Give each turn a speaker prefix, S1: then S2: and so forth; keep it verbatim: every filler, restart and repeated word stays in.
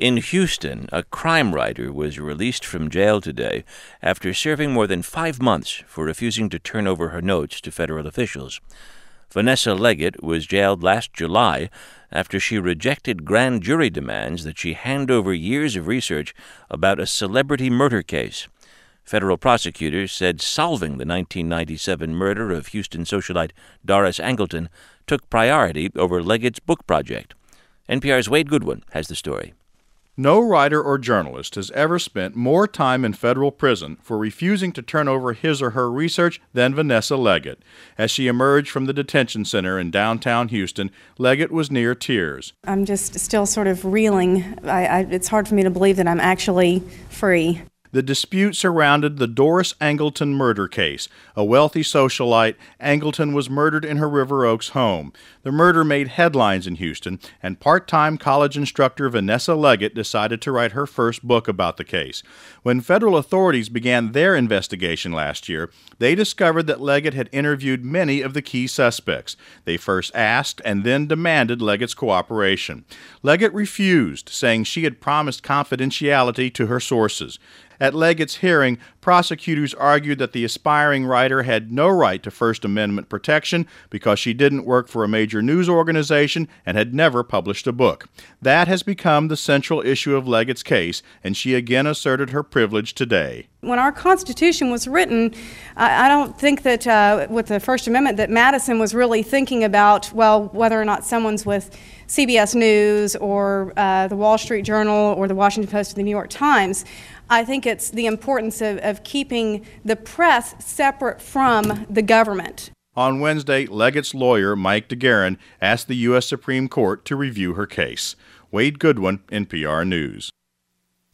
S1: In Houston, a crime writer was released from jail today after serving more than five months for refusing to turn over her notes to federal officials. Vanessa Leggett was jailed last July after she rejected grand jury demands that she hand over years of research about a celebrity murder case. Federal prosecutors said solving the nineteen ninety-seven murder of Houston socialite Doris Angleton took priority over Leggett's book project. N P R's Wade Goodwin has the story.
S2: No writer or journalist has ever spent more time in federal prison for refusing to turn over his or her research than Vanessa Leggett. As she emerged from the detention center in downtown Houston, Leggett was near tears.
S3: I'm just still sort of reeling. I, I, it's hard for me to believe that I'm actually free.
S2: The dispute surrounded the Doris Angleton murder case. A wealthy socialite, Angleton was murdered in her River Oaks home. The murder made headlines in Houston, and part-time college instructor Vanessa Leggett decided to write her first book about the case. When federal authorities began their investigation last year, they discovered that Leggett had interviewed many of the key suspects. They first asked and then demanded Leggett's cooperation. Leggett refused, saying she had promised confidentiality to her sources. At Leggett's hearing, prosecutors argued that the aspiring writer had no right to First Amendment protection because she didn't work for a major news organization and had never published a book. That has become the central issue of Leggett's case, and she again asserted her privilege today.
S3: When our Constitution was written, I, I don't think that uh, with the First Amendment that Madison was really thinking about, well, whether or not someone's with C B S News or uh, the Wall Street Journal or the Washington Post or the New York Times. I think it's the importance of, of keeping the press separate from the government.
S2: On Wednesday, Leggett's lawyer, Mike DeGuerin, asked the U S Supreme Court to review her case. Wade Goodwin, N P R News.